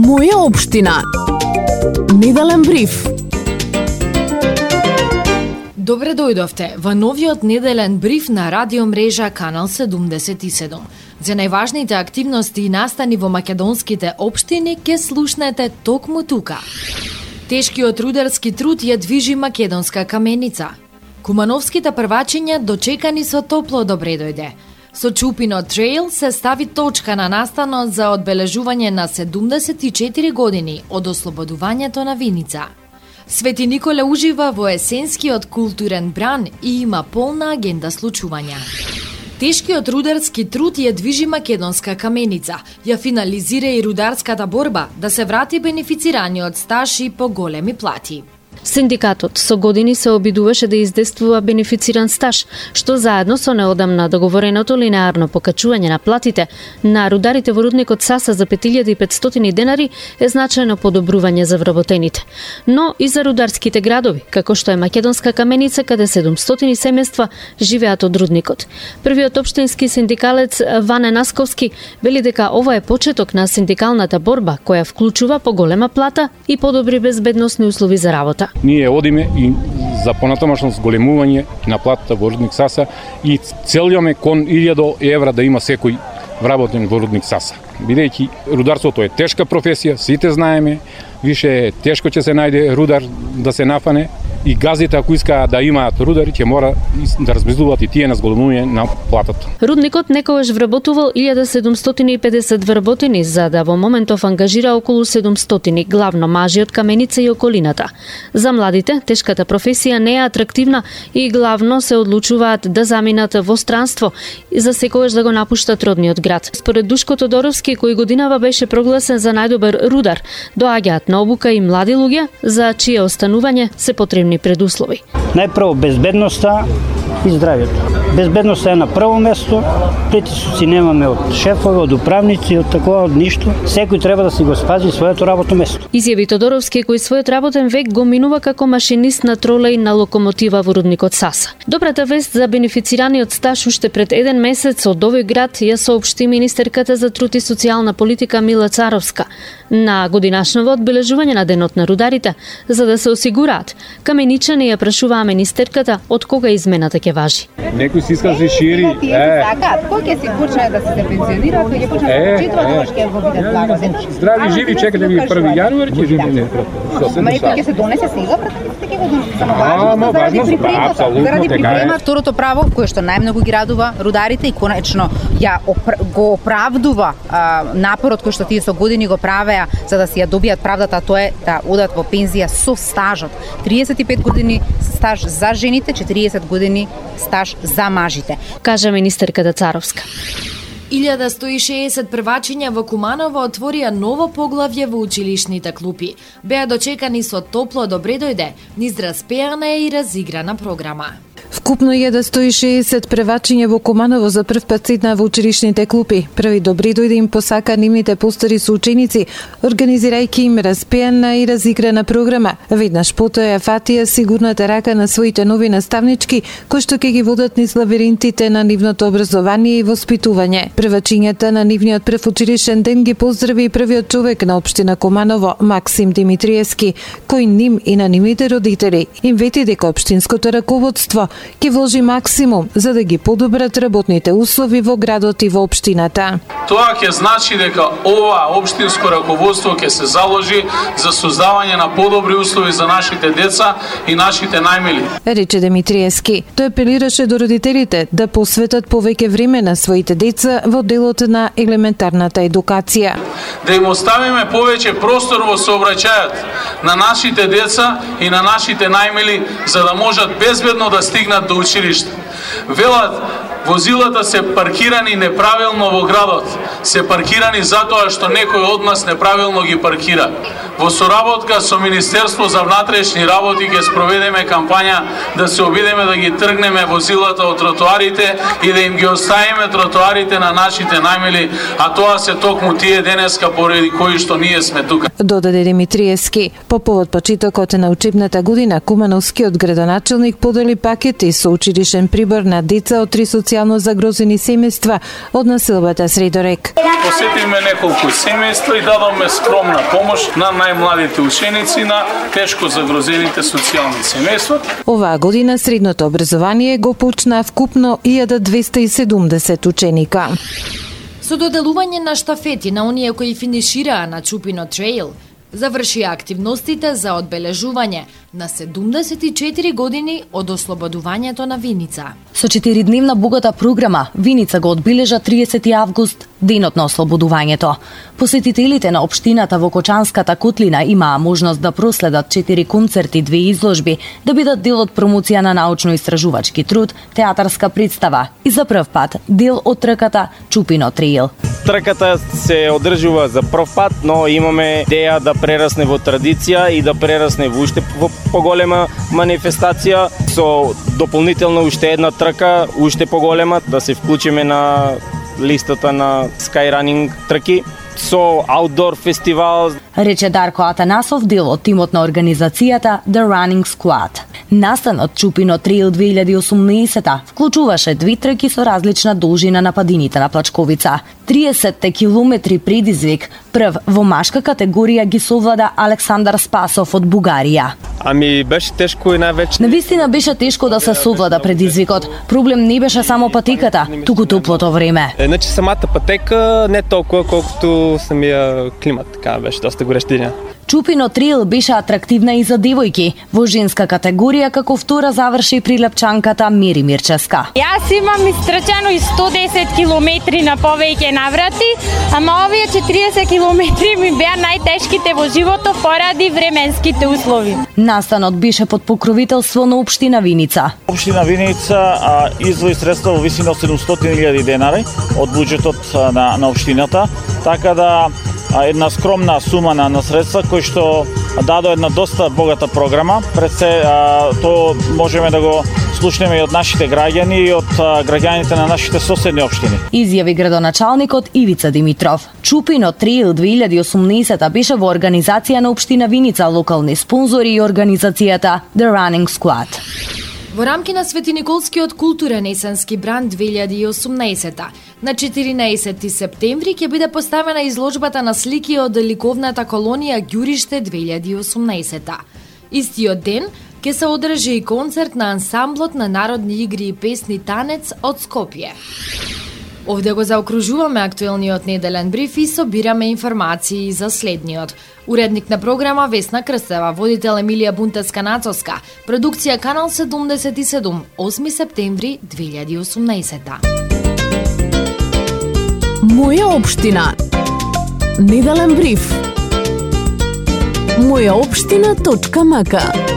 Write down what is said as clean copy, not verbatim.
Моја општина. Неделен бриф. Добре дојдовте во новиот неделен бриф на радио мрежа Канал 77. За најважните активности и настани во македонските општини ќе слушнете токму тука. Тешкиот рударски труд ја движи македонска каменица. Кумановските првачиња дочекани со топло добре дојде. Со Чупино Трейл се стави точка на настанот за одбележување на 74 години од ослободувањето на Виница. Свети Николе ужива во есенскиот културен бран и има полна агенда случувања. Тешкиот рударски труд ја движи македонска каменица, ја финализира и рударската борба да се врати бенефицираниот стаж и поголеми плати. Синдикатот со години се обидуваше да издействува бенефициран стаж, што заедно со неодамна договореното линеарно покачување на платите на рударите во рудникот Саса за 5500 денари е значајно подобрување за вработените. Но и за рударските градови, како што е Македонска каменица, каде 700 семејства живеат од рудникот. Првиот општински синдикалец Ване Насковски вели дека ова е почеток на синдикалната борба, која вклучува поголема плата и подобри безбедносни услови за работа. Ние одиме и за понатамошно зголемување на платата во рудник Саса и целјаме кон 1000 евра да има секој вработен во рудник Саса. Бидејќи рударството е тешка професија, сите знаеме, више тешко ќе се најде рудар да се нафане и газите ако искаат да имаат рудари ќе мора да размислуваат и тие на зголемување на платата. Рудникот некогаш вработувал 1750 вработени, за да во моментов ангажира околу 700, главно мажи од Каменица и околината. За младите, тешката професија не е атрактивна и главно се одлучуваат да заминат во странство и за секогаш да го напуштат родниот град. Според Душко Тодоровски, кој годинава беше прогласен за најдобар рудар, доаѓаат на обука и млади луѓе за чие останување се потребни предуслови. Најпрво безбедноста и здравјето. Безбедноста е на прво место, притисоци немаме од шефови, од управници, од такова, од ништо. Секој треба да си го спази своето работно место. Изјави Тодоровски, кој својот работен век го минува како машинист на тролеј на локомотива во рудникот Саса. Добрата вест за бенефицираниот стаж уште пред 1 месец од овој град ја соопшти министерката за труд и социјална политика Мила Царовска на годинашново одбележување на денот на рударите, за да се осигураат. Каменичани ја прашуваа министерката од кога измената ќе важи. Некој си искаше шири. Кој ќе се почне да се пензионира, кој ќе почне да се почитува, тоа ќе го видат благоден. Здрави живи, чекате ви 1 јануари ќе живи. Ама некој ќе се донесе сега, пратите ќе го донесе. Заради припрема. Второто право, кое што најмногу ги радува рударите и конечно го оправдува напорот кој што тие со години го правеа за да си ја добијат правдата, тоа е да одат во пензија со стажот. 35 години стаж за жените, 40 години стаж за мажите, кажа министерката Царовска. 1160 првачиња во Куманово отворија ново поглавје во училишните клупи. Беа дочекани со топло добре дојде, низ распеана и разиграна програма. Вкупно 1160 превачиња во Куманово за прв пат седнаа во училишните клупи. Први добри дојде им посака нивните постари соученици, организирајќи им распеана и разиграна програма. Веднаш потоа ја фатија сигурната рака на своите нови наставнички, кои што ќе ги водат низ лабиринтите на нивното образование и воспитување. Првачињата на нивниот прв училишен ден ги поздрави и првиот човек на општина Куманово, Максим Димитриевски, кој ним и на нивните родители им вети дека општинското раководство ќе вложи максимум за да ги подобрат работните услови во градот и во општината. Тоа ќе значи дека ова општинско раководство ќе се заложи за создавање на подобри услови за нашите деца и нашите најмили. Рече Димитриевски. Тој апелираше до родителите да посветат повеќе време на своите деца во делот на елементарната едукација. Да им оставиме повеќе простор во сообраќајот на нашите деца и на нашите најмили за да можат безбедно да стигнат до училиште. Велат, возилата се паркирани неправилно во градот. Се паркирани затоа што некој од нас неправилно ги паркира. Во соработка со Министерство за внатрешни работи ќе спроведеме кампања да се обидеме да ги тргнеме возилата од тротоарите и да им ги оставиме тротоарите на нашите најмили, а тоа се токму тие денеска поради кои што ние сме тука. Додаде Димитриевски. По повод почетокот на учебната година, кумановскиот градоначелник подели пакети со училишен прибор на деца од 3 социјални социјално загрозени семејства од населбата Средорек. Посетивме неколку семејства и дадовме скромна помош на најмладите ученици на тешко загрозените социјални семејства. Оваа година средното образование го почна вкупно 1270 ученика. Со доделување на штафети на оние кои финишираа на Чупино трейл, завршија активностите за одбележување на 74 години од ослободувањето на Виница. Со 4-дневна богата програма, Виница го одбележа 30 август, денот на ослободувањето. Посетителите на општината во Кочанската котлина имаа можност да проследат 4 концерти, 2 изложби, да бидат дел од промоција на научно-истражувачки труд, театарска представа и за прв пат дел од трката Чупино трейл. Трката се одржува за прв пат, но имаме идеја да прерасне во традиција и да прерасне во уште поголема манифестација со дополнително уште една трка, уште поголема, да се вклучиме на листата на Skyrunning трки со аутдор фестивал. Рече Дарко Атанасов, дел од тимот на организацијата The Running Squad. Настанот Чупино трейл 2018 вклучуваше 2 трки со различна должина на падините на Плачковица. 30 километри предизвик, прв во машка категорија ги совлада Александар Спасов од Бугарија. Ами беше тешко и највеќе. Навистина беше тешко да се совлада предизвикот. Проблем не беше само патеката, туку топлото време. Значи самата патека не толкова колкото самия климат, така беше доста горещина. Чупино трейл беше атрактивна и за девојки. Во женска категорија како втора заврши прилепчанката Мери Мирческа. Јас имам истрчано и 110 километри на повеќе наврати, ама овие 40 километри ми беа најтешките во животот поради временските услови. Настанот беше под покровителство на општина Виница. Општина Виница издвои средства во висина од 700.000 денари од буџетот на општината, така да една скромна сума на средства кои што дадо една доста богата програма. Пред се тоа можеме да го слушнеме и од нашите граѓани и од граѓаните на нашите соседни општини. Изјави градоначалникот Ивица Димитров. Чупино трейл 2018 беше во организација на општина Виница, локални спонзори и организацијата The Running Squad. Во рамки на Свети Николскиот културен есенски бранд 2018 на 14 септември ќе биде поставена изложбата на слики од ликовната колонија Ѓуриште 2018. Истиот ден ќе се одржи и концерт на ансамблот на народни игри и песни Танец од Скопје. Овде го заокружуваме актуелниот неделен бриф и собираме информации за следниот. Уредник на програма Весна Крстева, водител Емилија Бунтеска-Нацовска, продукција Канал 77, 8 септември 2018. Моја општина. Неделен бриф. Мојаопштина.мк